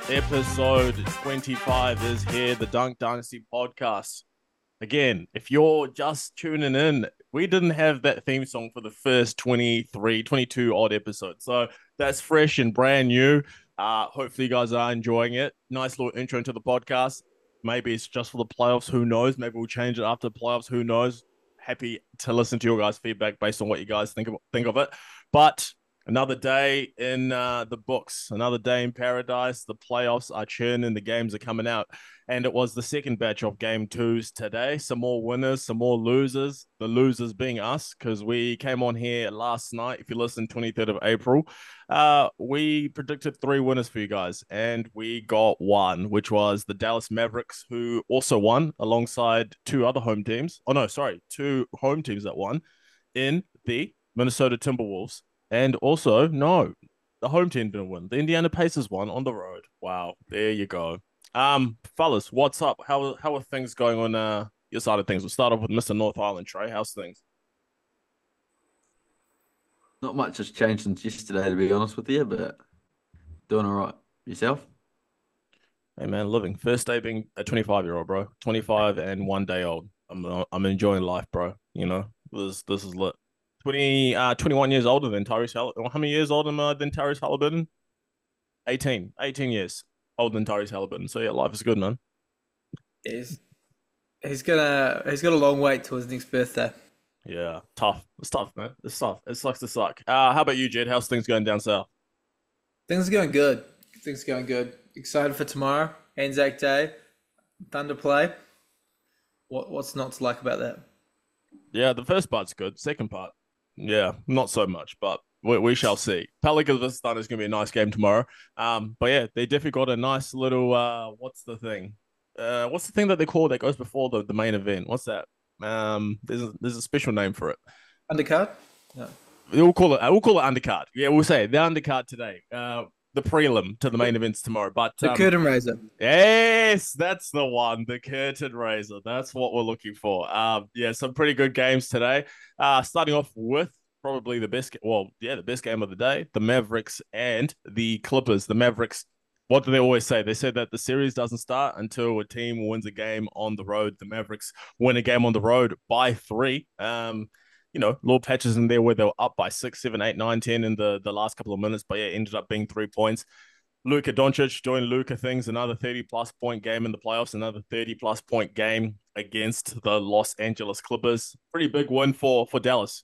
Episode 25 is here, the Dunk Dynasty podcast. Again, if you're just tuning in, we didn't have that theme song for the first 23, 22 odd episodes. So that's fresh and brand new. Hopefully you guys are enjoying it. Nice little intro into the podcast. Maybe it's just for the playoffs. Who knows? Maybe we'll change it after the playoffs. Who knows? Happy to listen to your guys' feedback based on what you guys think of it. But another day in the books, another day in paradise. The playoffs are churning, the games are coming out. And it was the second batch of game twos today. Some more winners, some more losers. The losers being us, because we came on here last night. If you listen, 23rd of April, we predicted three winners for you guys, and we got one, which was the Dallas Mavericks, who also won alongside two other home teams. Oh, no, sorry, two home teams that won in the Minnesota Timberwolves. And also, no, the home team didn't win. The Indiana Pacers won on the road. Wow, there you go. Fellas, what's up? How are things going on your side of things? We'll start off with Mr. North Island, Trey. How's things? Not much has changed since yesterday, to be honest with you, but doing all right. Yourself? Hey man, living. First day being a 25-year-old, bro. 25 and 1 day old. I'm enjoying life, bro. You know, this is lit. 21 years older than Tyrese Halliburton. How many years older than Tyrese Halliburton? 18 years older than Tyrese Halliburton. So yeah, life is good, man. He's he's got a long wait to his next birthday. Yeah, tough. It's tough, man. It's tough. It sucks to suck. How about you, Jed? How's things going down south? Things are going good. Things are going good. Excited for tomorrow, Anzac Day, Thunder play. What's not to like about that? Yeah, the first part's good. Second part, yeah, not so much, but we shall see. Pelicans versus Thunder is going to be a nice game tomorrow. But yeah, they definitely got a nice little what's the thing? What's the thing that they call that goes before the main event? What's that? There's a special name for it. Undercard? No. We'll call it undercard. Yeah, we'll say the undercard today. The prelim to the main events tomorrow. But The curtain raiser. yes, that's the one. The curtain raiser. That's what we're looking for. Yeah, some pretty good games today. Starting off with probably the best game of the day, the Mavericks and the Clippers. The Mavericks, what do they always say? They said that the series doesn't start until a team wins a game on the road. The Mavericks win a game on the road by three. Little patches in there where they were up by 6, 7, 8, 9, 10 in the last couple of minutes, but yeah, it ended up being 3 points. Luka Doncic doing Luka things, another 30 plus point game in the playoffs, another 30 plus point game against the Los Angeles Clippers. Pretty big win for Dallas.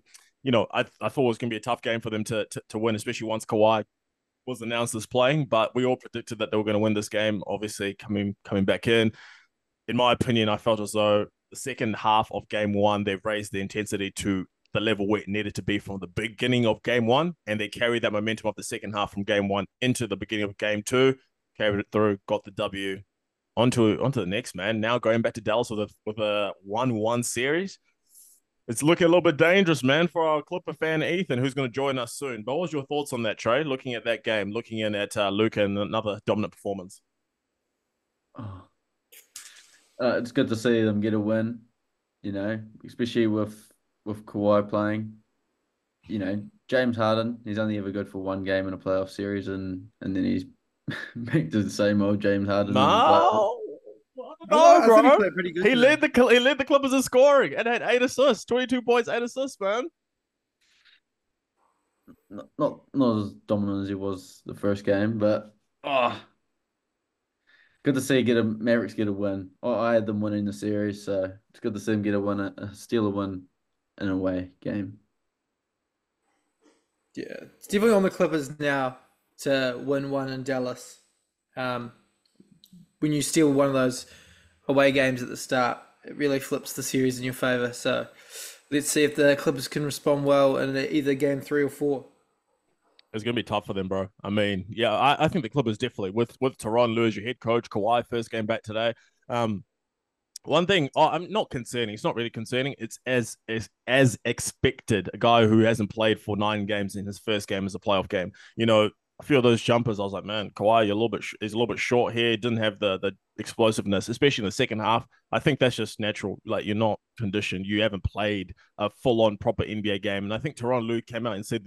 I thought it was going to be a tough game for them to win, especially once Kawhi was announced as playing, but we all predicted that they were going to win this game. Obviously, coming back in my opinion, I felt as though the second half of game one, they've raised the intensity to the level where it needed to be from the beginning of game one, and they carried that momentum of the second half from game one into the beginning of game two, carried it through, got the W onto the next, man. Now going back to Dallas with a 1-1 series. It's looking a little bit dangerous, man, for our Clipper fan Ethan, who's going to join us soon. But what was your thoughts on that, Trey? Looking at that game, looking in at Luka and another dominant performance. Oh, it's good to see them get a win, especially with Kawhi playing. James Harden, he's only ever good for one game in a playoff series, and then he's back to the same old James Harden in the playoffs. No, I no, thought he bro. played pretty good He today. led the Clippers in scoring and had 8 assists, 22 points, 8 assists, man. Not as dominant as he was the first game, but good to see Mavericks get a win. I had them winning the series, so it's good to see them get a win, steal a win in a away game. Yeah, it's definitely on the Clippers now to win one in Dallas. Um, when you steal one of those away games at the start, it really flips the series in your favor. So let's see if the Clippers can respond well in either game three or four. It's gonna be tough for them, bro. I mean, yeah, I think the Clippers definitely with Tyronn Lue as your head coach, Kawhi first game back today. Um, One thing, I'm not concerning. It's not really concerning. It's as expected. A guy who hasn't played for 9 games in his first game as a playoff game. A few of those jumpers, I was like, man, Kawhi, he's a little bit short here. Didn't have the explosiveness, especially in the second half. I think that's just natural. Like you're not conditioned. You haven't played a full on proper NBA game. And I think Tyronn Lue came out and said that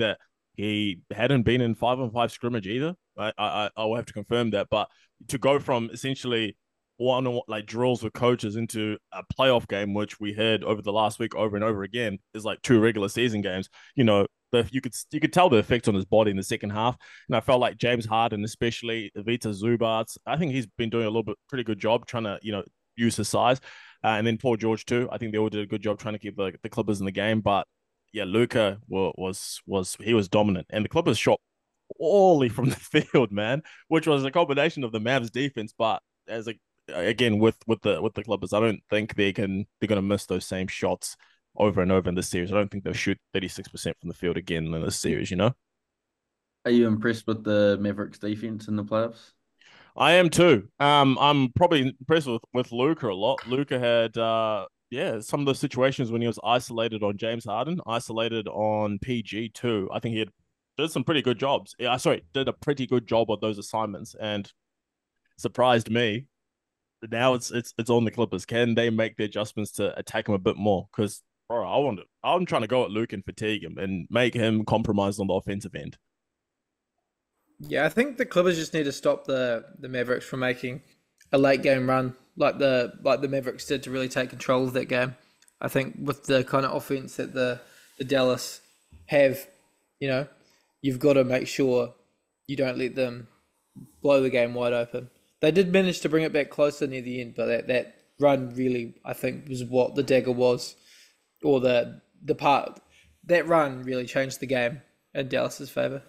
He hadn't been in 5-on-5 scrimmage either. I will have to confirm that. But to go from essentially one like drills with coaches into a playoff game, which we had over the last week over and over again, is like 2 regular season games. You could tell the effect on his body in the second half, and I felt like James Harden, especially Vita Zubats, I think he's been doing a little bit pretty good job trying to use his size, and then Paul George too. I think they all did a good job trying to keep the Clippers in the game, but yeah, Luka was he was dominant, and the Clippers shot poorly from the field, man, which was a combination of the Mavs defense, but as a again with the Clippers, I don't think they're gonna miss those same shots over and over in this series. I don't think they'll shoot 36% from the field again in this series. Are you impressed with the Mavericks defense in the playoffs? I am too. I'm probably impressed with Luka a lot. Luka had some of the situations when he was isolated on James Harden, isolated on PG too. I think he did some pretty good jobs. Yeah, sorry, did a pretty good job of those assignments and surprised me. Now it's on the Clippers. Can they make the adjustments to attack him a bit more? Because bro, I'm trying to go at Luke and fatigue him and make him compromised on the offensive end. Yeah, I think the Clippers just need to stop the Mavericks from making a late game run like the Mavericks did to really take control of that game. I think with the kind of offense that the Dallas have, you've got to make sure you don't let them blow the game wide open. They did manage to bring it back closer near the end, but that run really, I think, was what the dagger was, or the part that run really changed the game in Dallas's favor.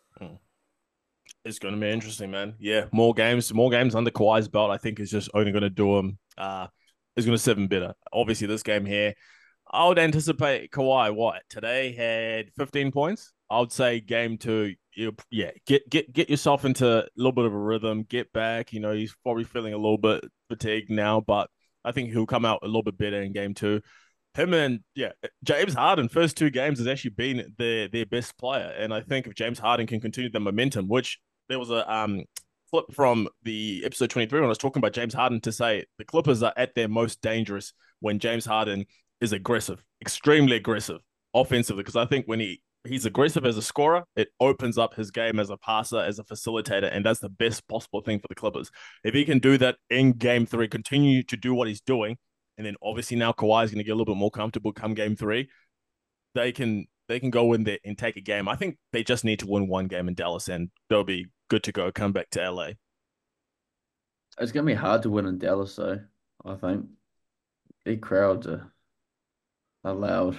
It's going to be interesting, man. Yeah, more games under Kawhi's belt. I think is just only going to do him. Is going to serve him better. Obviously, this game here, I would anticipate Kawhi. What today had 15 points. I would say game two. Get yourself into a little bit of a rhythm. Get back. He's probably feeling a little bit fatigued now, but I think he'll come out a little bit better in game two. Him and James Harden, first 2 games has actually been their best player, and I think if James Harden can continue the momentum, which there was a flip from the episode 23 when I was talking about James Harden to say the Clippers are at their most dangerous when James Harden is aggressive, extremely aggressive offensively, because I think when he's aggressive as a scorer, it opens up his game as a passer, as a facilitator, and that's the best possible thing for the Clippers. If he can do that in game 3, continue to do what he's doing, and then obviously now Kawhi is going to get a little bit more comfortable come game 3, they can go in there and take a game. I think they just need to win one game in Dallas, and they'll be good to go. Come back to LA. It's going to be hard to win in Dallas, though, I think. Big crowds are loud.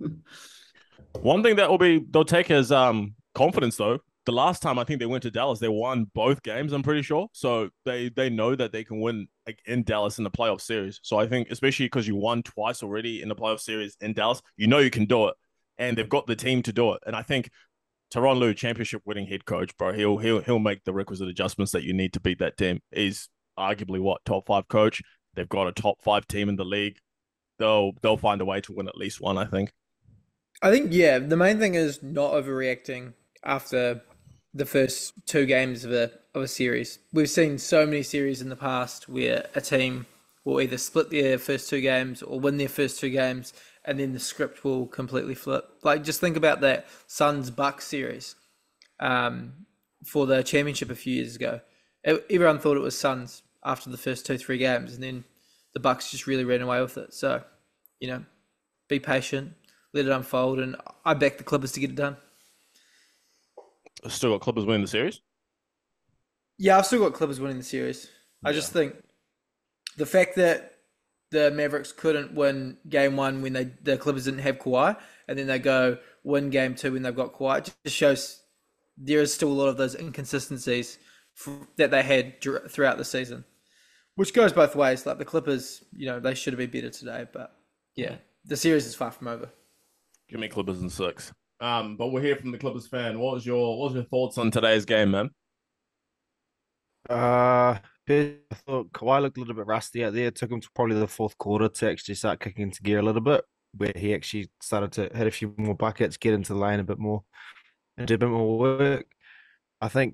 One thing they'll take as confidence, though. The last time I think they went to Dallas, they won both games, I'm pretty sure. So they know that they can win in Dallas in the playoff series. So I think, especially because you won twice already in the playoff series in Dallas, you can do it. And they've got the team to do it. And I think Tyronn Lue, championship winning head coach, bro, he'll make the requisite adjustments that you need to beat that team. He's arguably top 5 coach. They've got a top 5 team in the league. They'll find a way to win at least one, I think. I think, yeah, the main thing is not overreacting after the first 2 games of a series. We've seen so many series in the past where a team will either split their first 2 games or win their first 2 games, and then the script will completely flip. Like, just think about that Suns-Bucks series for the championship a few years ago. Everyone thought it was Suns after the first 2-3 games, and then the Bucks just really ran away with it. So, be patient, let it unfold, and I back the Clippers to get it done. Still got Clippers winning the series? Yeah, I've still got Clippers winning the series. I just think the fact that the Mavericks couldn't win game 1 when the Clippers didn't have Kawhi, and then they go win game 2 when they've got Kawhi, it just shows there is still a lot of those inconsistencies that they had throughout the season, which goes both ways. Like the Clippers, they should have been better today, but yeah, the series is far from over. Give me Clippers in 6. But we'll hear from the Clippers fan. What was your thoughts on today's game, man? I thought Kawhi looked a little bit rusty out there. It took him to probably the fourth quarter to actually start kicking into gear a little bit, where he actually started to hit a few more buckets, get into the lane a bit more, and do a bit more work. I think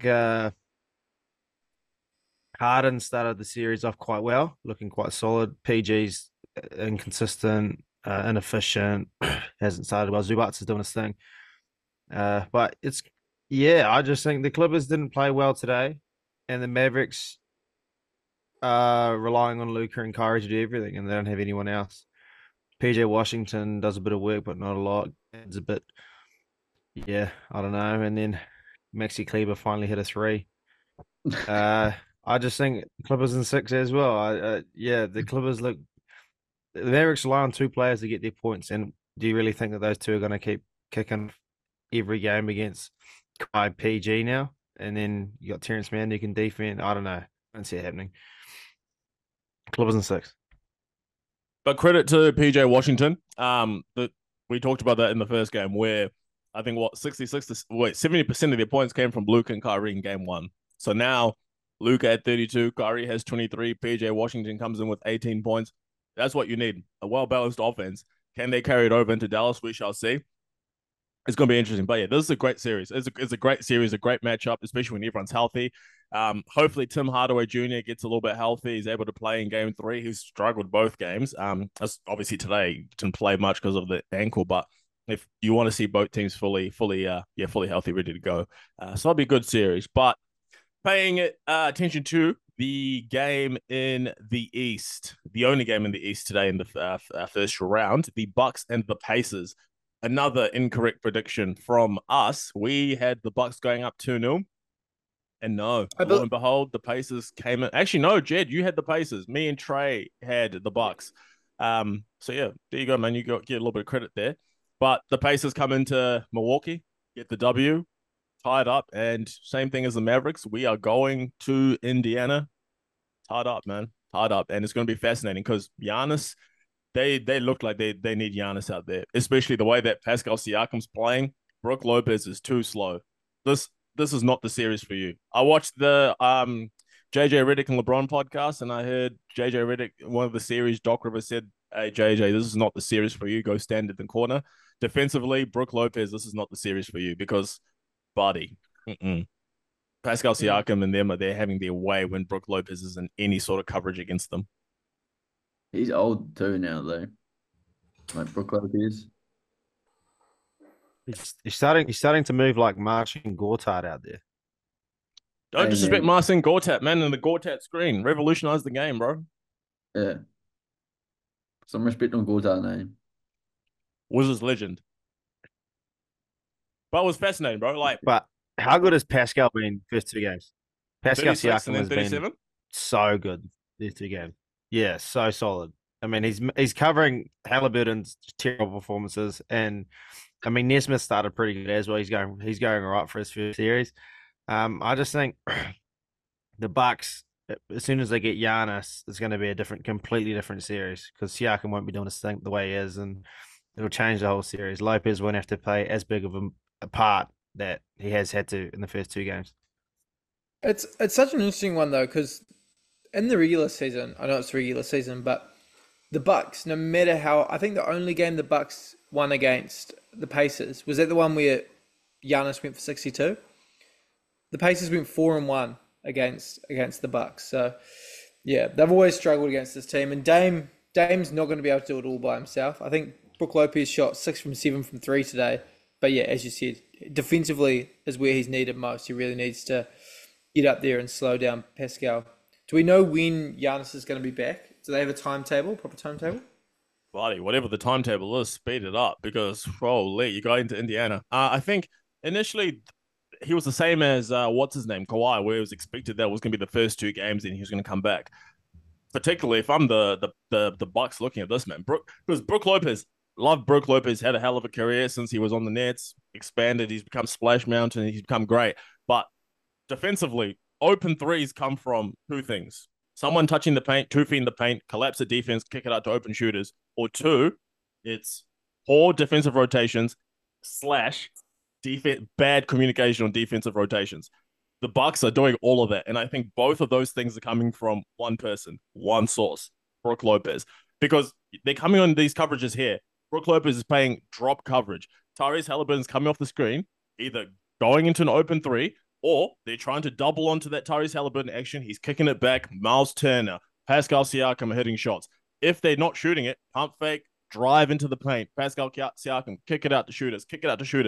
Harden started the series off quite well, looking quite solid. PG's inconsistent, inefficient, hasn't started well. Zubats is doing his thing. But yeah, I just think the Clippers didn't play well today, and the Mavericks are relying on Luka and Kyrie to do everything, and they don't have anyone else. PJ Washington does a bit of work, but not a lot. It's a bit, yeah, I don't know. And then Maxi Kleber finally hit a three. I just think Clippers in 6 as well. Yeah, the Clippers look. The Mavericks rely on 2 players to get their points, and do you really think that those two are going to keep kicking every game against Kawhi PG now? And then you got Terrence Mann who can defend. I don't know. I don't see it happening. Clippers in 6. But credit to PJ Washington. That we talked about that in the first game, where I think 70% of their points came from Luka and Kyrie in game 1. So now Luka at 32, Kyrie has 23, PJ Washington comes in with 18 points. That's what you need, a well-balanced offense. Can they carry it over into Dallas? We shall see. It's going to be interesting. But yeah, this is a great series. It's a great series, a great matchup, especially when everyone's healthy. Hopefully Tim Hardaway Jr. gets a little bit healthy. He's able to play in game 3. He's struggled both games. Obviously today he didn't play much because of the ankle, but if you want to see both teams fully healthy, ready to go. So that'll be a good series. But paying attention to the game in the East, the only game in the East today in the first round, the Bucks and the Pacers. Another incorrect prediction from us. We had the Bucks going up 2-0. And no, lo and behold, the Pacers came in. Actually, no, Jed, you had the Pacers. Me and Trey had the Bucks. So yeah, there you go, man. You get a little bit of credit there. But the Pacers come into Milwaukee, get the W, tied up, and same thing as the Mavericks. We are going to Indiana, tied up, man, tied up, and it's going to be fascinating because Giannis. They look like they need Giannis out there, especially the way that Pascal Siakam's playing. Brook Lopez is too slow. This is not the series for you. I watched the JJ Redick and LeBron podcast, and I heard JJ Redick, one of the series, Doc Rivers said, "Hey JJ, this is not the series for you. Go stand in the corner." Defensively, Brook Lopez, this is not the series for you because, buddy, Pascal Siakam and them are there having their way when Brook Lopez is in any sort of coverage against them. He's old too now, though. Like Brook Lopez. He's starting to move like Marcin Gortat out there. Don't disrespect Marcin Gortat, man, and the Gortat screen. Revolutionized the game, bro. Yeah. Some respect on Gortat name. Wizards legend. But it was fascinating, bro. But how good has Pascal been first 2 games? Pascal Siakam has 37? been so good these 2 games. Yeah, so solid. I mean, he's covering Halliburton's terrible performances, and I mean Nesmith started pretty good as well. He's going all right for his first series. I just think the Bucks, as soon as they get Giannis, it's going to be a completely different series because Siakam won't be doing his thing the way he is, and it'll change the whole series. Lopez won't have to play as big of a part that he has had to in the first 2 games. It's such an interesting one though, because in the regular season, I know it's the regular season, but the Bucks, no matter how, I think the only game the Bucks won against the Pacers was that the one where Giannis went for 62. The Pacers went 4-1 against the Bucks. So yeah, they've always struggled against this team, and Dame's not going to be able to do it all by himself. I think Brook Lopez shot 6 from 7 from 3 today, but yeah, as you said, defensively is where he's needed most. He really needs to get up there and slow down Pascal. Do we know when Giannis is going to be back? Do they have a proper timetable? Buddy, whatever the timetable is, speed it up because, holy, you go into Indiana. I think initially he was the same as, what's his name, Kawhi, where it was expected that was going to be the first 2 games and he was going to come back. Particularly if I'm the Bucks looking at this, man. Because Brook Lopez, love Brook Lopez, had a hell of a career since he was on the Nets, expanded, he's become Splash Mountain, he's become great. But defensively, open threes come from 2 things. Someone touching the paint, 2 feet in the paint, collapse the defense, kick it out to open shooters. Or 2, it's poor defensive rotations / bad communication on defensive rotations. The Bucks are doing all of that. And I think both of those things are coming from one person, one source, Brook Lopez. Because they're coming on these coverages here. Brook Lopez is playing drop coverage. Tyrese Halliburton's coming off the screen, either going into an open 3, or they're trying to double onto that Tyrese Halliburton action. He's kicking it back. Miles Turner, Pascal Siakam are hitting shots. If they're not shooting it, pump fake, drive into the paint. Pascal Siakam, kick it out to shooters.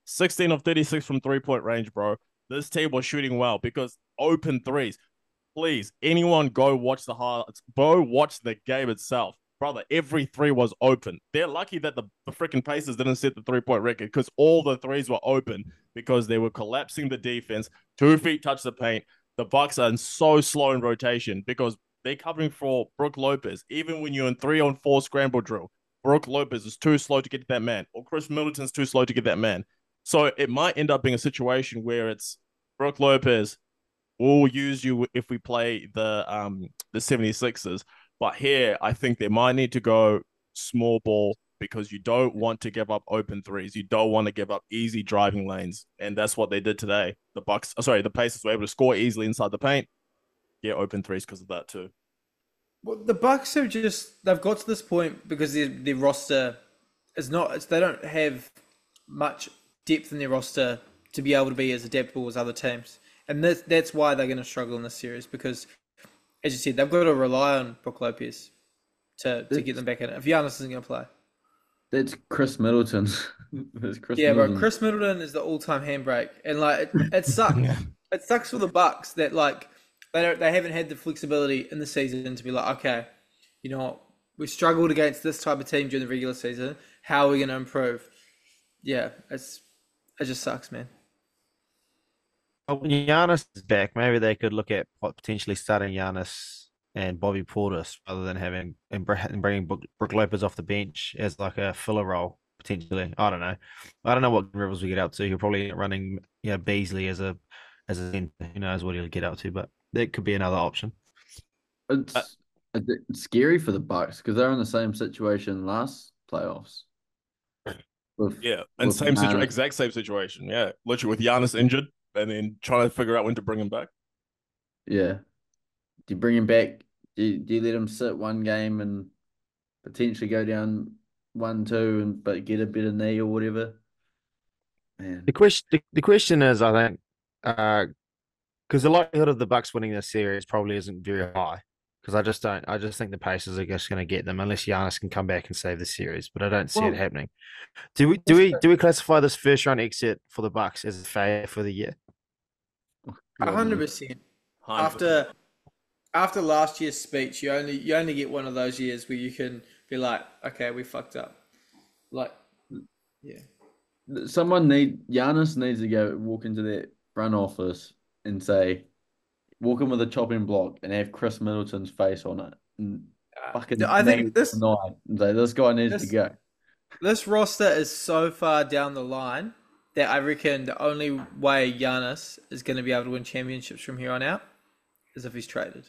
16 of 36 from 3-point range, bro. This team was shooting well because open threes. Please, anyone go watch the highlights. Go watch the game itself. Brother, every three was open. They're lucky that the freaking Pacers didn't set the 3-point record because all the threes were open because they were collapsing the defense. 2 feet touch the paint. The Bucks are so slow in rotation because they're covering for Brook Lopez. Even when you're in 3-on-4 scramble drill, Brook Lopez is too slow to get to that man, or Chris Middleton's too slow to get that man. So it might end up being a situation where it's Brook Lopez, we'll use you if we play the 76ers. But here, I think they might need to go small ball because you don't want to give up open threes. You don't want to give up easy driving lanes. And that's what they did today. The Pacers were able to score easily inside the paint. Yeah, open threes because of that too. Well, the Bucks have they've got to this point because their roster is not, they don't have much depth in their roster to be able to be as adaptable as other teams. And that's why they're going to struggle in this series because, as you said, they've got to rely on Brook Lopez to get them back in it. If Giannis isn't going to play. That's Chris Middleton. Bro, Chris Middleton is the all-time handbrake. And, like, it sucks. It sucks for the Bucks that, like, they haven't had the flexibility in the season to be like, okay, you know what? We struggled against this type of team during the regular season. How are we going to improve? Yeah, it just sucks, man. When Giannis is back, maybe they could look at potentially starting Giannis and Bobby Portis rather than having and bringing Brook Lopez off the bench as like a filler role potentially. I don't know what Rivers will get up to. He'll probably running Beasley as a center. Who knows what he'll get up to, but that could be another option. It's scary for the Bucks because they're in the same situation last playoffs. Exact same situation. Yeah, literally with Giannis injured and then trying to figure out when to bring him back. Yeah, do you bring him back? Do you let him sit one game and potentially go down 1-2 but get a better knee or whatever? Man. The question is, I think, because the likelihood of the Bucks winning this series probably isn't very high. Because I just think the Pacers are just going to get them unless Giannis can come back and save the series. But I don't see it happening. Do we classify this first round exit for the Bucks as a failure for the year? 100%. After last year's speech, you only get one of those years where you can be like, okay, we fucked up. Like, yeah. Giannis needs to walk into that front office and say, walk in with a chopping block and have Chris Middleton's face on it. And I think this guy needs to go. This roster is so far down the line that I reckon the only way Giannis is going to be able to win championships from here on out is if he's traded.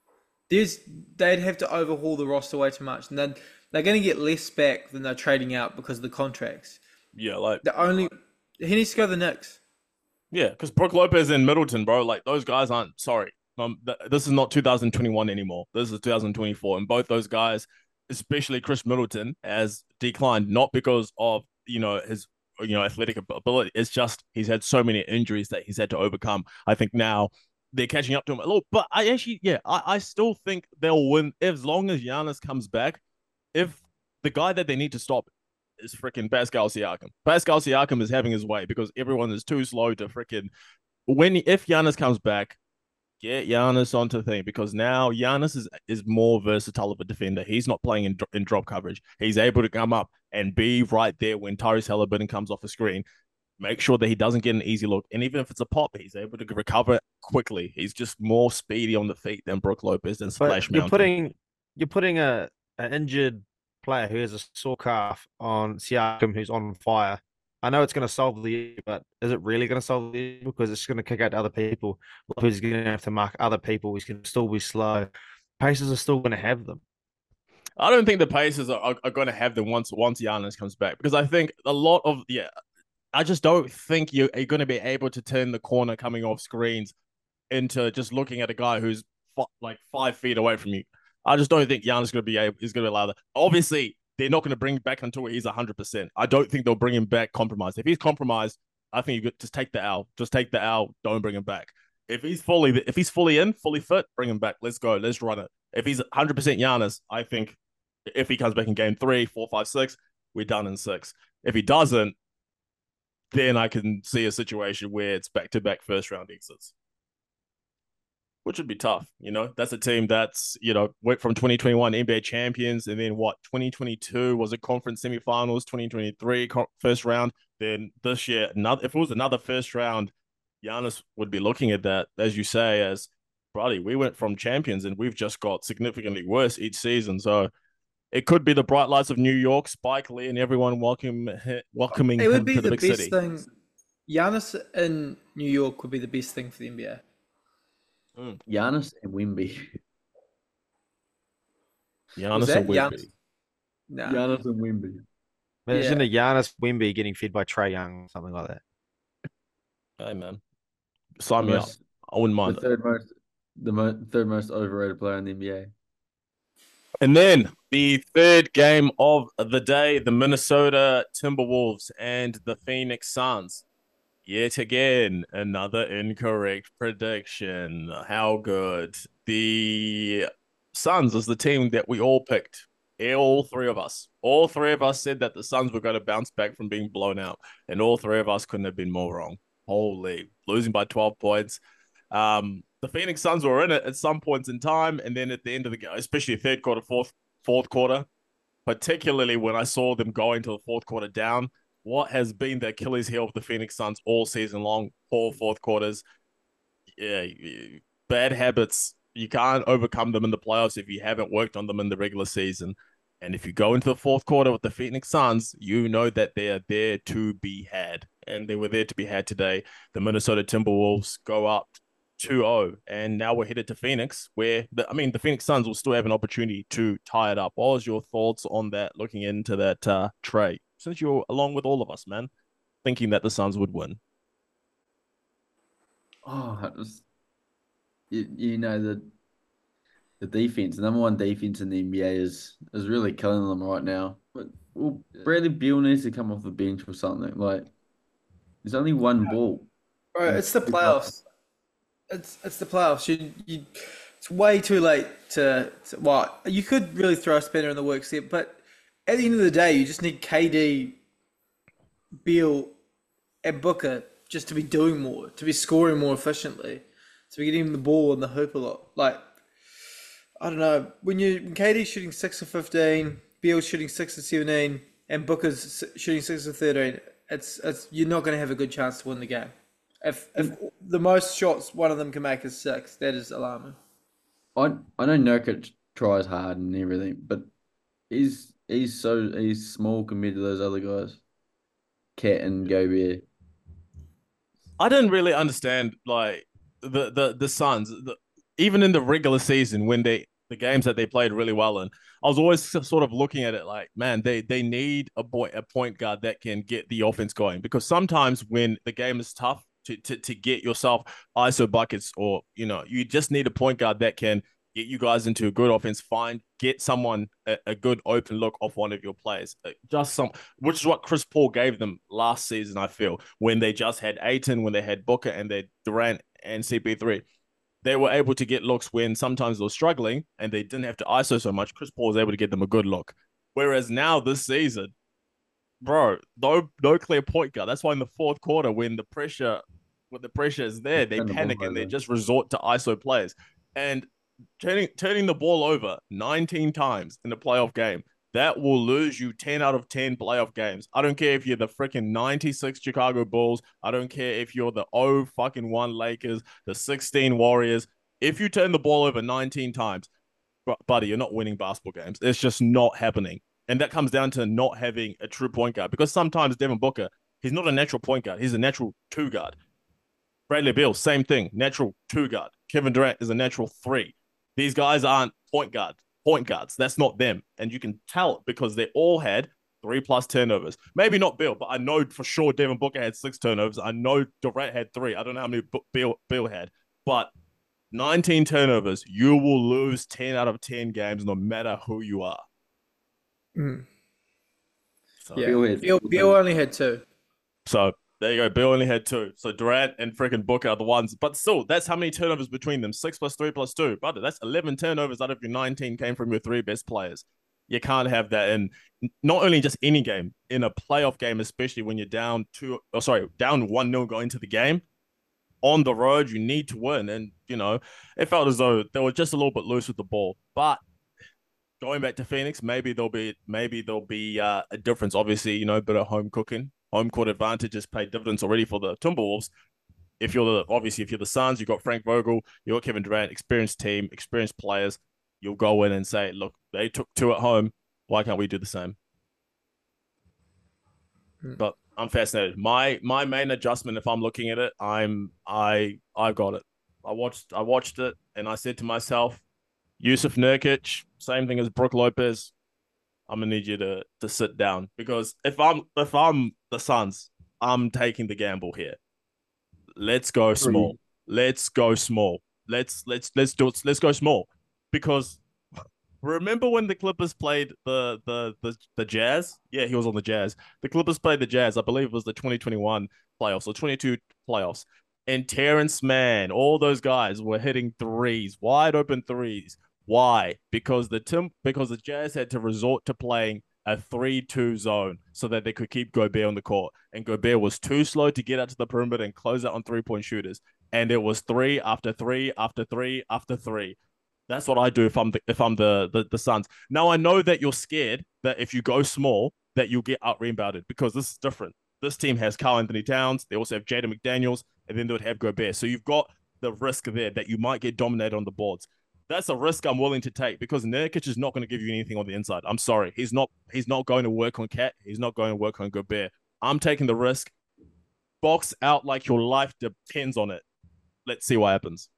They'd have to overhaul the roster way too much, and then they're going to get less back than they're trading out because of the contracts. Yeah, like he needs to go to the Knicks. Yeah, because Brook Lopez and Middleton, bro, like those guys aren't. Sorry, this is not 2021 anymore. This is 2024, and both those guys, especially Chris Middleton, has declined not because of his athletic ability. It's just he's had so many injuries that he's had to overcome. I think now they're catching up to him a little, but I still think they'll win as long as Giannis comes back. If the guy that they need to stop is freaking Pascal Siakam. Pascal Siakam is having his way because everyone is too slow to freaking if Giannis comes back, get Giannis onto the thing because now Giannis is more versatile of a defender. He's not playing in drop coverage. He's able to come up and be right there when Tyrese Halliburton comes off the screen. Make sure that he doesn't get an easy look. And even if it's a pop, he's able to recover quickly. He's just more speedy on the feet than Brook Lopez and Splash Mountain. You're putting an injured player who has a sore calf on Siakam who's on fire. I know it's going to solve the issue, but is it really going to solve the issue? Because it's going to kick out to other people. Lopez is going to have to mark other people. He's going to still be slow. Pacers are still going to have them. I don't think the Pacers are going to have them once Giannis comes back because I think a lot of I just don't think you're going to be able to turn the corner coming off screens into just looking at a guy who's like 5 feet away from you. I just don't think Giannis is going to be allowed that. Obviously, they're not going to bring him back until he's 100%. I don't think they'll bring him back compromised. If he's compromised, I think you just take the L. Just take the L. Don't bring him back. If he's fully in, fully fit, bring him back. Let's go. Let's run it. If he's 100% Giannis, I think if he comes back in game 3, 4, 5, 6, we're done in 6. If he doesn't, then I can see a situation where it's back-to-back first-round exits, which would be tough. That's a team that's, went from 2021 NBA champions, and then 2022 was a conference semifinals, 2023 first round. Then this year, if it was another first round, Giannis would be looking at that, as you say, as, buddy, we went from champions and we've just got significantly worse each season. So it could be the bright lights of New York, Spike Lee, and everyone welcoming It would him be to the the big best city. thing. Giannis in New York would be the best thing for the NBA. Giannis and Wemby. Giannis and Wemby. Giannis? Nah. Giannis and Wemby. Imagine Yeah. a Giannis Wemby getting fed by Trae Young or something like that. Hey, man. Sign me up. I wouldn't mind it. Third most overrated player in the NBA. And then the third game of the day, the Minnesota Timberwolves and the Phoenix Suns. Yet again, another incorrect prediction. How good. The Suns is the team that we all picked. All three of us. All three of us said that the Suns were going to bounce back from being blown out. And all three of us couldn't have been more wrong. Holy. Losing by 12 points. The Phoenix Suns were in it at some points in time, and then at the end of the game, especially third quarter, fourth quarter, particularly when I saw them go into the fourth quarter down, what has been the Achilles heel of the Phoenix Suns all season long, four fourth quarters. Yeah, bad habits. You can't overcome them in the playoffs if you haven't worked on them in the regular season. And if you go into the fourth quarter with the Phoenix Suns, you know that they are there to be had. And they were there to be had today. The Minnesota Timberwolves go up 2-0, and now we're headed to Phoenix, where the Phoenix Suns will still have an opportunity to tie it up. What was your thoughts on that, looking into that trade? Since you're along with all of us, man, thinking that the Suns would win. Oh, it was, the defense, the number one defense in the NBA is really killing them right now. But Bradley Beal needs to come off the bench or something. Like, there's only one ball. Bro, it's the playoffs. It's the playoffs. It's way too late to you could really throw a spinner in the works there, but at the end of the day, you just need KD, Beal, and Booker just to be doing more, to be scoring more efficiently, to be getting the ball in the hoop a lot. Like, I don't know, when KD's shooting 6 of 15, Beal's shooting 6 of 17, and Booker's shooting 6 of 13, it's you're not going to have a good chance to win the game. If the most shots one of them can make is 6, that is alarming. I know Nurkic tries hard and everything, but he's small compared to those other guys, Cat and Gobert. I didn't really understand like the Suns, even in the regular season when the games that they played really well in. I was always sort of looking at it like, man, they need a point guard that can get the offense going, because sometimes when the game is tough, to get yourself ISO buckets, or you just need a point guard that can get you guys into a good offense, get someone a good open look off one of your players. Which is what Chris Paul gave them last season, I feel, when they just had Ayton, when they had Booker and they Durant and CP3. They were able to get looks when sometimes they were struggling and they didn't have to ISO so much. Chris Paul was able to get them a good look. Whereas now this season, bro, no clear point guard. That's why in the fourth quarter, when the pressure is there, they panic and they just resort to ISO plays. And turning the ball over 19 times in a playoff game, that will lose you 10 out of 10 playoff games. I don't care if you're the freaking 96 Chicago Bulls. I don't care if you're the 0-1 Lakers, the 16 Warriors. If you turn the ball over 19 times, buddy, you're not winning basketball games. It's just not happening. And that comes down to not having a true point guard, because sometimes Devin Booker, he's not a natural point guard. He's a natural 2 guard. Bradley Beal, same thing, natural 2 guard. Kevin Durant is a natural 3. These guys aren't point guards. That's not them. And you can tell because they all had 3+ turnovers. Maybe not Beal, but I know for sure Devin Booker had 6 turnovers. I know Durant had 3. I don't know how many Beal had. But 19 turnovers, you will lose 10 out of 10 games no matter who you are. So, yeah, Beal only had 2. So there you go. Beal only had 2. So Durant and freaking Booker are the ones. But still, that's how many turnovers between them. 6 + 3 + 2. Brother, that's 11 turnovers out of your 19 came from your 3 best players. You can't have that in not only just any game, in a playoff game, especially when you're down 1-0 going into the game. On the road, you need to win. And, it felt as though they were just a little bit loose with the ball. But going back to Phoenix, maybe there'll be a difference. Obviously, bit of home cooking, home court advantage has paid dividends already for the Timberwolves. If you're the Suns, you've got Frank Vogel, you've got Kevin Durant, experienced team, experienced players. You'll go in and say, look, they took 2 at home. Why can't we do the same? But I'm fascinated. My main adjustment, if I'm looking at it, I got it. I watched it, and I said to myself, Yusuf Nurkic, same thing as Brook Lopez. I'm gonna need you to sit down, because if I'm the Suns, I'm taking the gamble here. Let's go small. Let's go small. Let's do it. Let's go small, because remember when the Clippers played the Jazz? Yeah, he was on the Jazz. The Clippers played the Jazz. I believe it was the 2021 playoffs or 22 playoffs. And Terrence Mann, all those guys were hitting threes, wide open threes. Why? Because the Jazz had to resort to playing a 3-2 zone so that they could keep Gobert on the court. And Gobert was too slow to get out to the perimeter and close out on 3-point shooters. And it was 3 after 3 after 3 after 3. That's what I do if I'm the Suns. Now I know that you're scared that if you go small that you'll get out rebounded, because this is different. This team has Karl-Anthony Towns. They also have Jaden McDaniels, and then they would have Gobert. So you've got the risk there that you might get dominated on the boards. That's a risk I'm willing to take, because Nurkic is not going to give you anything on the inside. I'm sorry. He's not going to work on Cat. He's not going to work on Gobert. I'm taking the risk. Box out like your life depends on it. Let's see what happens.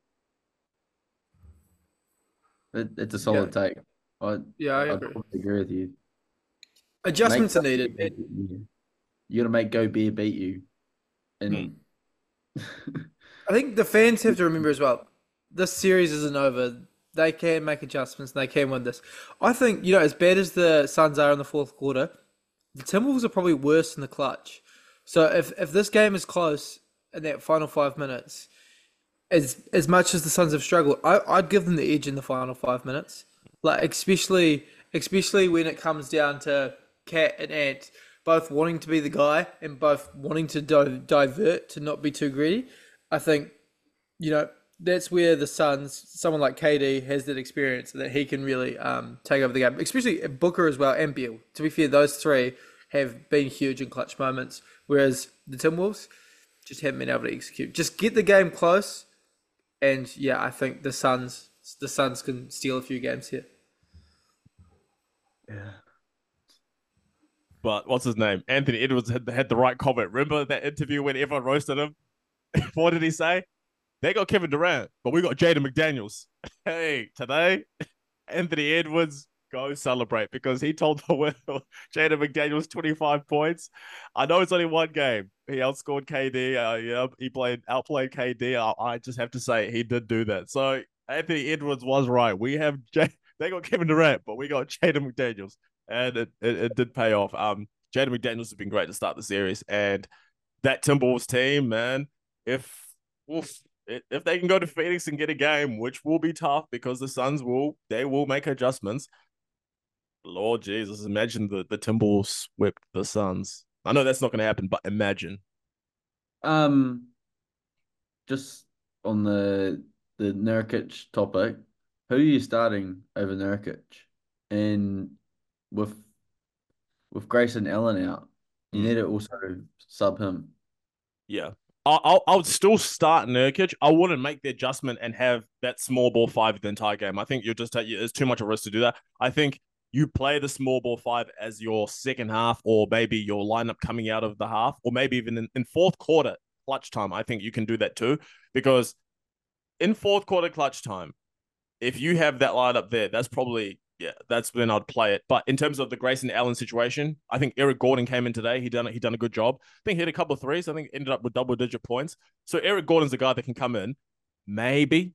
It's a solid take. I I agree. totally agree with you. Adjustments are needed. You got to make Gobert beat you. And I think the fans have to remember as well, this series isn't over. They can make adjustments and they can win this. I think, as bad as the Suns are in the fourth quarter, the Timberwolves are probably worse in the clutch. So if this game is close in that final 5 minutes, as much as the Suns have struggled, I'd give them the edge in the final 5 minutes. Like especially when it comes down to Cat and Ant both wanting to be the guy and both wanting to divert, to not be too greedy. I think, that's where the Suns, someone like KD, has that experience that he can really take over the game, especially Booker as well and Beal. To be fair, those three have been huge in clutch moments, whereas the Timberwolves just haven't been able to execute. Just get the game close, and yeah, I think the Suns can steal a few games here. yeah. But what's his name? Anthony Edwards had the right comment. Remember that interview when everyone roasted him? What did he say? They got Kevin Durant, but we got Jaden McDaniels. Hey, today, Anthony Edwards, go celebrate, because he told the world Jaden McDaniels 25 points. I know it's only one game. He outscored KD. He outplayed KD. I just have to say he did do that. So Anthony Edwards was right. They got Kevin Durant, but we got Jaden McDaniels, and it did pay off. Jaden McDaniels has been great to start the series, and that Timberwolves team, man, if they can go to Phoenix and get a game, which will be tough because the Suns will make adjustments. Lord Jesus, imagine the Timberwolves whip the Suns. I know that's not going to happen, but imagine. Just on the Nurkic topic, who are you starting over Nurkic? And with Grayson Allen out, you need to also sub him. Yeah. I would still start Nurkic. I wouldn't make the adjustment and have that small ball 5 the entire game. I think it's too much of a risk to do that. I think you play the small ball 5 as your second half, or maybe your lineup coming out of the half, or maybe even in fourth quarter clutch time. I think you can do that too, because in fourth quarter clutch time, if you have that lineup there, that's when I'd play it. But in terms of the Grayson Allen situation, I think Eric Gordon came in today. He done a good job. I think he hit a couple of threes. I think ended up with double-digit points. So Eric Gordon's the guy that can come in. Maybe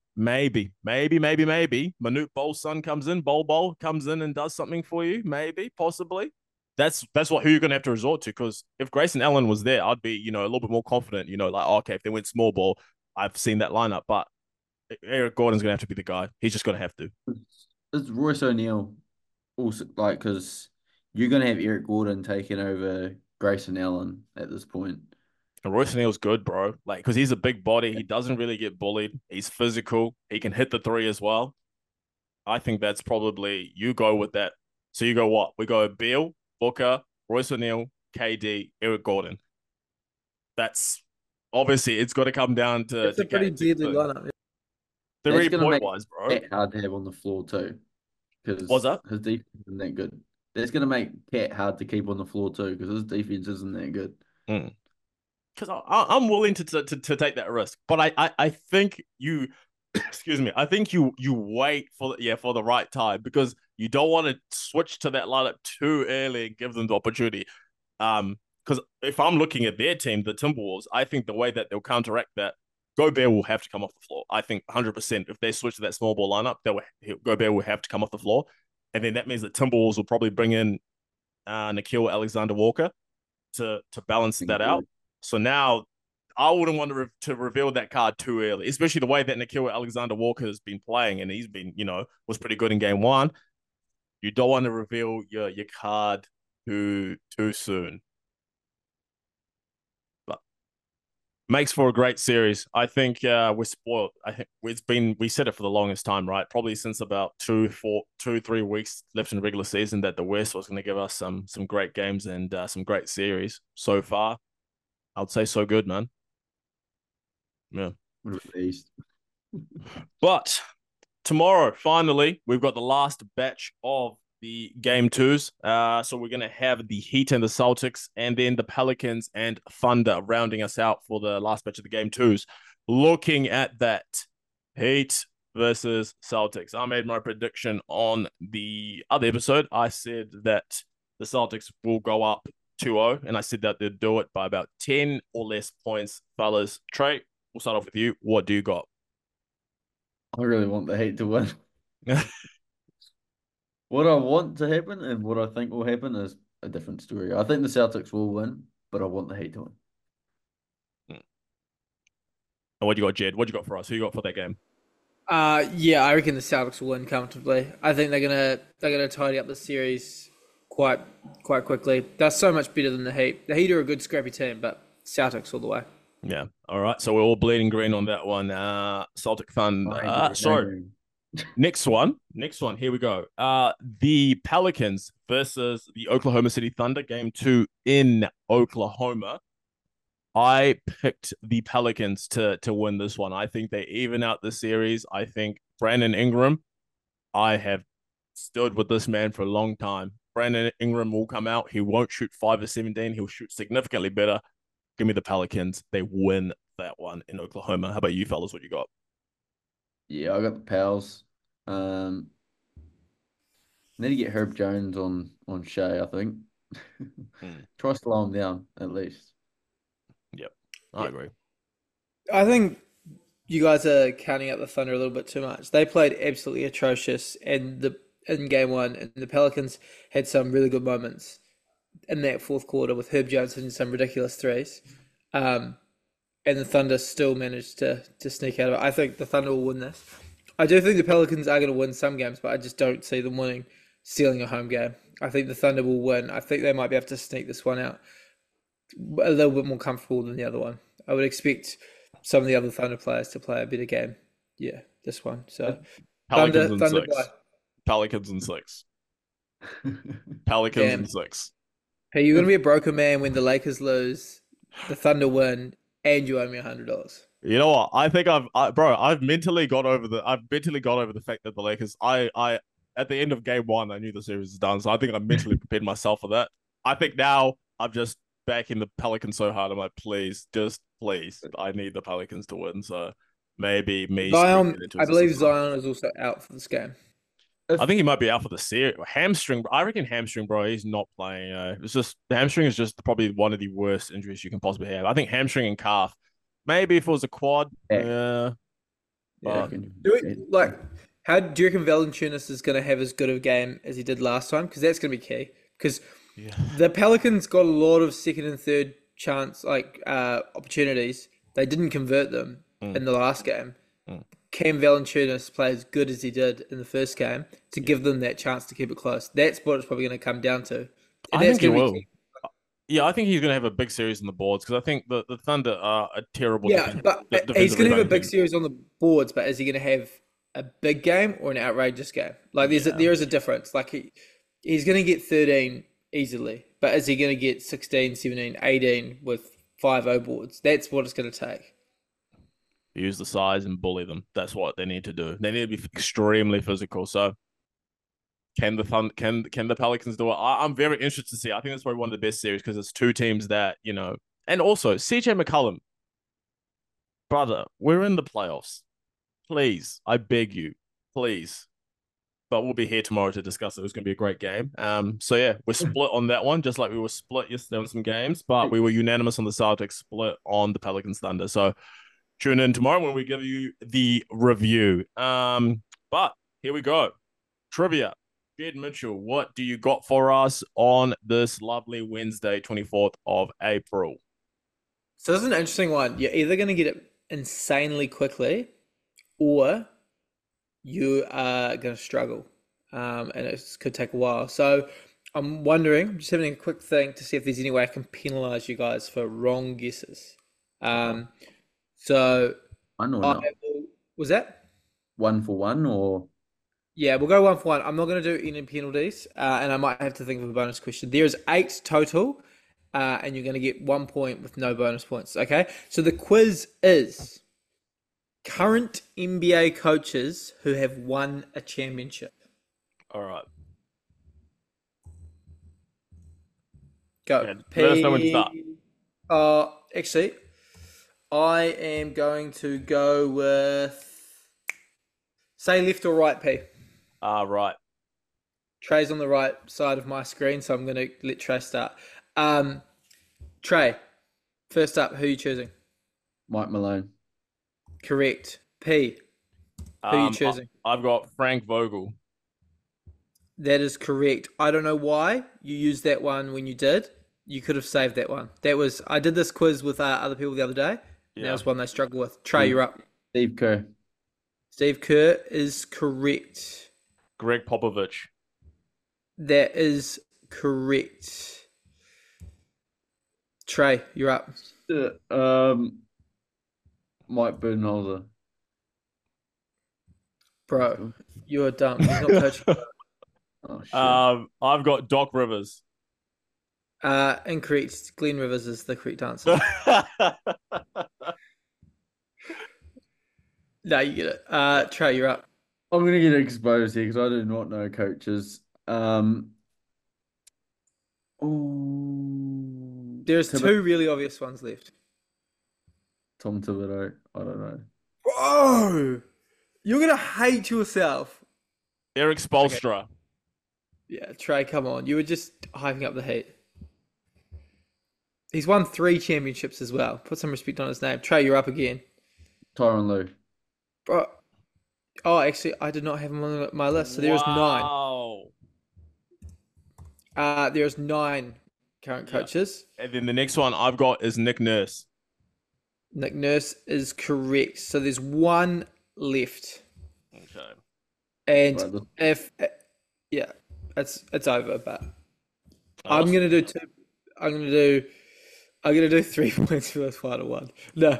Manute Bol's son comes in. Bol comes in and does something for you. Maybe, possibly. That's who you're gonna have to resort to. Because if Grayson Allen was there, I'd be a little bit more confident. Okay, if they went small ball, I've seen that lineup. But Eric Gordon's gonna have to be the guy. He's just gonna have to. It's Royce O'Neal also like because you're gonna have Eric Gordon taking over Grayson Allen at this point. And Royce O'Neal's good, bro. Like, because he's a big body. He doesn't really get bullied. He's physical. He can hit the three as well. I think that's probably, you go with that. So you go what? We go Beal, Booker, Royce O'Neal, KD, Eric Gordon. That's obviously, it's got to come down to It's a pretty deadly lineup. The That's really gonna point make wise, bro. Cat hard to have on the floor too, What's because that? his defense isn't that good. That's gonna make Cat hard to keep on the floor too, because his defense isn't that good. Because I'm willing to take that risk, but I think you, excuse me, I think you wait for the right time, because you don't want to switch to that lineup too early and give them the opportunity. Because if I'm looking at their team, the Timberwolves, I think the way that they'll counteract that, Gobert will have to come off the floor. I think 100% if they switch to that small ball lineup, Gobert will have to come off the floor, and then that means the Timberwolves will probably bring in Nickeil Alexander-Walker to balance that out. So now I wouldn't want to reveal that card too early, especially the way that Nickeil Alexander-Walker has been playing, and he's been, was pretty good in game one. You don't want to reveal your card too soon. But makes for a great series. I think we're spoiled. I think we said it for the longest time, right? Probably since about 3 weeks left in the regular season, that the West was going to give us some great games and some great series. So far, I would say so good, man. Yeah. What about the East? But tomorrow, finally, we've got the last batch of the game twos. So we're going to have the Heat and the Celtics, and then the Pelicans and Thunder rounding us out for the last batch of the game twos. Looking at that, Heat versus Celtics. I made my prediction on the other episode. I said that the Celtics will go up 2-0, and I said that they'd do it by about 10 or less points. Fellas, Trey, we'll start off with you. What do you got? I really want the Heat to win. What I want to happen and what I think will happen is a different story. I think the Celtics will win, but I want the Heat to win. And what you got, Jed? What you got for us? Who you got for that game? Yeah, I reckon the Celtics will win comfortably. I think they're gonna tidy up the series quite quickly. They're so much better than the Heat. The Heat are a good scrappy team, but Celtics all the way. Yeah. All right. So we're all bleeding green on that one. Celtic Thunder. Sorry. Next one. Here we go. The Pelicans versus the Oklahoma City Thunder, game 2 in Oklahoma. I picked the Pelicans to win this one. I think they even out the series. I think Brandon Ingram, I have stood with this man for a long time. Brandon Ingram will come out. He won't shoot 5 or 17. He'll shoot significantly better. Give me the Pelicans. They win that one in Oklahoma. How about you, fellas? What you got? Yeah, I got the Pels. Need to get Herb Jones on Shea, I think. Try to slow him down at least. Yep, I agree. I think you guys are counting out the Thunder a little bit too much. They played absolutely atrocious in game one, and the Pelicans had some really good moments in that fourth quarter with Herb Jones hitting some ridiculous threes. And the Thunder still managed to sneak out of it. I think the Thunder will win this. I do think the Pelicans are going to win some games, but I just don't see them stealing a home game. I think the Thunder will win. I think they might be able to sneak this one out a little bit more comfortable than the other one. I would expect some of the other Thunder players to play a better game. Yeah, this one. So Pelicans in Thunder 6. by. Pelicans in 6. Pelicans Damn. in 6. Hey, you're going to be a broken man when the Lakers lose, the Thunder win, and you owe me $100. You know what? I think I've mentally got over the fact that the Lakers. I at the end of game 1, I knew the series was done, so I think I mentally prepared myself for that. I think now I'm just backing the Pelicans so hard. I'm like, please, I need the Pelicans to win. So maybe me. Zion, I believe Zion is also out for this game. I think he might be out for the series. Hamstring. I reckon hamstring, bro. He's not playing. It's just the hamstring is just probably one of the worst injuries you can possibly have. I think hamstring and calf. Maybe if it was a quad. Yeah. How do you reckon Valanciunas is going to have as good of a game as he did last time? Because that's going to be key. Because the Pelicans got a lot of second and third chance opportunities. They didn't convert them in the last game. Cam Valanciunas play as good as he did in the first game to give them that chance to keep it close. That's what it's probably going to come down to. And I that's think he going to be will. key. Yeah, I think he's going to have a big series on the boards because I think the Thunder are a terrible Yeah, but defensive he's going to have a rebounding big team. series on the boards, but is he going to have a big game or an outrageous game? Like Yeah. there is a difference. Like he's going to get 13 easily, but is he going to get 16, 17, 18 with 5-0 boards? That's what it's going to take. Use the size and bully them. That's what they need to do. They need to be extremely physical. So can the Pelicans do it? I'm very interested to see. I think that's probably one of the best series because it's two teams that, and also CJ McCollum, brother, we're in the playoffs. Please, I beg you, please. But we'll be here tomorrow to discuss it. It's going to be a great game. So yeah, we're split on that one, just like we were split yesterday on some games, but we were unanimous on the Celtics, split on the Pelicans Thunder. So tune in tomorrow when we give you the review. But here we go. Trivia. Jed Mitchell, what do you got for us on this lovely Wednesday, 24th of April? So this is an interesting one. You're either going to get it insanely quickly or you are going to struggle. And it could take a while. So I'm wondering, I'm just having a quick think to see if there's any way I can penalize you guys for wrong guesses. So One or I not? was that? 1 for 1 or Yeah, we'll go 1 for 1. I'm not going to do any penalties, and I might have to think of a bonus question. There's 8 total, and you're going to get 1 point with no bonus points. Okay, so the quiz is current NBA coaches who have won a championship. All right. Go. Yeah, let us know when to start. Actually, I am going to go with say left or right, P. Right. Trey's on the right side of my screen, so I'm going to let Trey start. Trey, first up, who are you choosing? Mike Malone? Correct. P, who are you choosing? I've got Frank Vogel. That is correct. I don't know why you used that one when you did. You could have saved that one. I did this quiz with other people the other day. And that was one they struggled with. Trey, you're up. Steve Kerr? Steve Kerr is correct. Greg Popovich. That is correct. Trey, you're up. Mike Budenholzer. Bro, you're dumb. He's not coaching. Oh shit. I've got Doc Rivers. Incorrect. Glenn Rivers is the correct answer. No, you get it. Trey, you're up. I'm gonna get exposed here because I do not know coaches. There's 2 really obvious ones left. Tom Thibodeau. I don't know. Bro, you're gonna hate yourself. Eric Spoelstra. Yeah, Trey, come on. You were just hyping up the heat. He's won 3 championships as well. Put some respect on his name. Trey, you're up again. Tyronn Lue. Bro. Oh, actually, I did not have him on my list. So there's 9. Wow. There's 9 current coaches. And then the next one I've got is Nick Nurse. Nick Nurse is correct. So there's 1 left. Okay. And Right, if it's over, but I'm gonna do 2. I'm gonna do 3 points for this final one. No,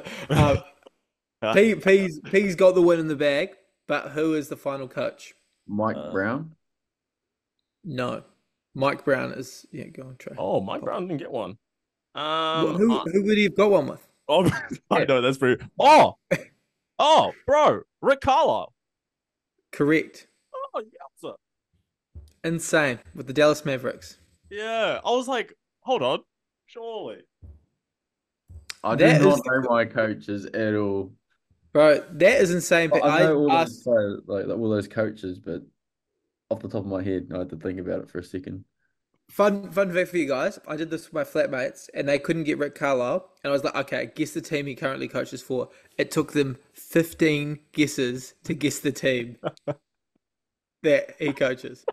P's got the win in the bag, but who is the final coach? Mike Brown. No, Mike Brown is. Yeah, go on, Trey. Oh, Mike Brown didn't get one. Who would he have got one with? Oh, I know that's pretty. Oh, bro, Rick Carlisle. Correct. Oh, yowza. Insane with the Dallas Mavericks. Yeah, I was like, hold on, surely. I do not know my coaches at all. Bro, that is insane. But I know all asked. those, like all those coaches, but off the top of my head, I had to think about it for a second. Fun fact for you guys. I did this with my flatmates, and they couldn't get Rick Carlisle. And I was like, okay, guess the team he currently coaches for. It took them 15 guesses to guess the team that he coaches.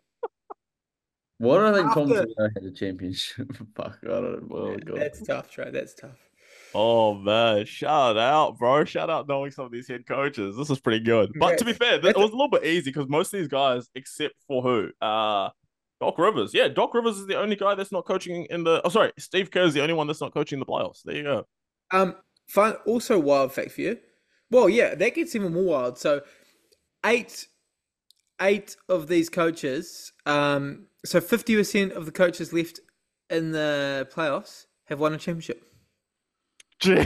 Why do I think Tom Thibodeau had a championship? Fuck, I don't know. Oh, God. That's tough, Trey. That's tough. Oh man, shout out, bro. Shout out knowing some of these head coaches. This is pretty good. But to be fair, it was a little bit easy because most of these guys, except for who? Doc Rivers. Yeah, Doc Rivers is the only guy that's not coaching in the. Oh, sorry, Steve Kerr is the only one that's not coaching the playoffs. There you go. Fun. Also, wild fact for you. Well, yeah, that gets even more wild. So, eight of these coaches. So 50% of the coaches left in the playoffs have won a championship. Jeez.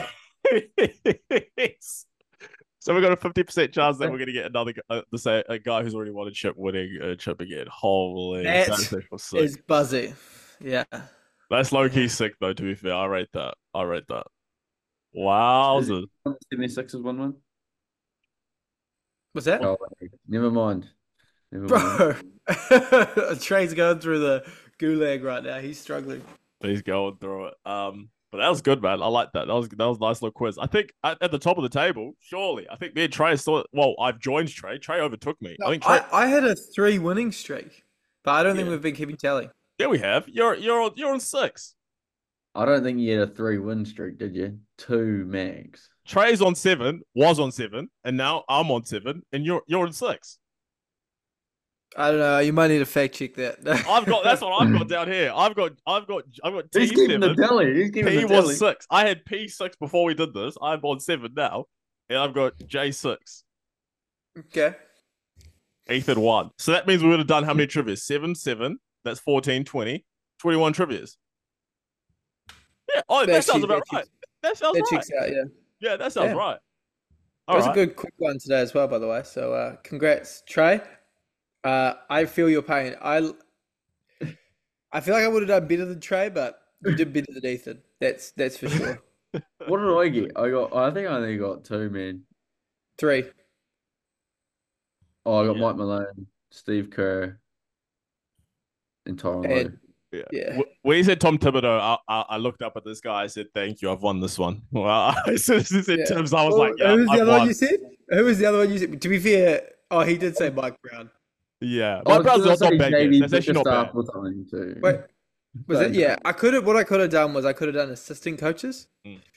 So we've got a 50% chance that we're going to get another a guy who's already won a chip winning a chip again. Holy, That is buzzy. Yeah. That's low-key sick, though, to be fair. I rate that. Wowzers. 76ers 1-1. What's that? Oh, never mind. Bro, Trey's going through the gulag right now. He's struggling. He's going through it. But that was good, man. I like that. That was a nice little quiz. I think at the top of the table, surely. I think me and Trey still. Well, I've joined Trey. Trey overtook me. No, I think Trey... I had a 3 winning streak, but I don't think we've been keeping tally. Yeah, we have. You're on 6. I don't think you had a 3-win streak, did you? 2 max. Trey's on 7, was on 7, and now I'm on 7, and you're on 6. I don't know. You might need to fact check that. That's what I've got down here. I've got He's keeping the tally. He's keeping P the tally. was 6. I had P6 before we did this. I'm on 7 now, and I've got J6. Okay. Ethan 1. So that means we would have done how many trivias? 7. That's 14, 20, 21 trivias. Yeah. Oh, that sounds about right. That sounds right. Checks out, yeah. Yeah, that sounds right. That was a good quick one today as well, by the way. So congrats, Trey. I feel your pain. I feel like I would have done better than Trey, but you did better than Ethan. That's for sure. What did I get? I think I only got 2, man. 3. Oh, I got Mike Malone, Steve Kerr, and Tyronn Lue. Yeah. When he said Tom Thibodeau, I looked up at this guy. I said, "Thank you, I've won this one." Well, as soon as he said Tibbs, I was like, "Yeah, who was the other one you said? Who was the other one you said? To be fair, he did say Mike Brown. Yeah, Mike Brown's not bad. That's actually not bad. Wait, was it? Yeah, what I could have done was I could have done assistant coaches.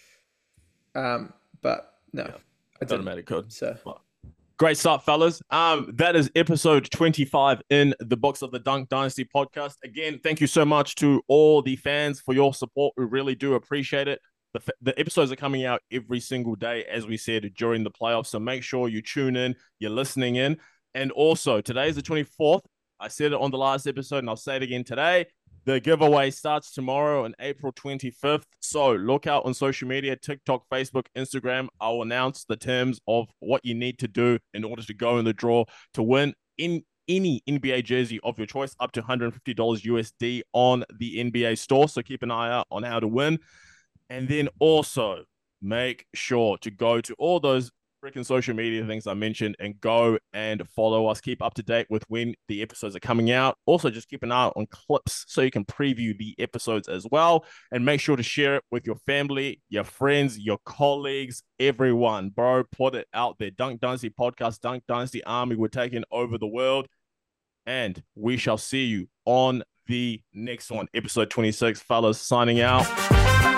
But no, I didn't. Automatic code. So. Great start, fellas. That is episode 25 in the Box of the Dunk Dynasty podcast. Again, thank you so much to all the fans for your support. We really do appreciate it. The episodes are coming out every single day, as we said, during the playoffs. So make sure you tune in, you're listening in. And also, today is the 24th. I said it on the last episode, and I'll say it again today. The giveaway starts tomorrow on April 25th. So look out on social media, TikTok, Facebook, Instagram. I'll announce the terms of what you need to do in order to go in the draw to win in any NBA jersey of your choice, up to $150 USD on the NBA store. So keep an eye out on how to win. And then also make sure to go to all those freaking social media things I mentioned and go and follow us. Keep up to date with when the episodes are coming out. Also, just keep an eye on clips so you can preview the episodes as well. And make sure to share it with your family, your friends, your colleagues, everyone. Bro, put it out there. Dunk Dynasty Podcast, Dunk Dynasty Army. We're taking over the world. And we shall see you on the next one. Episode 26, fellas, signing out.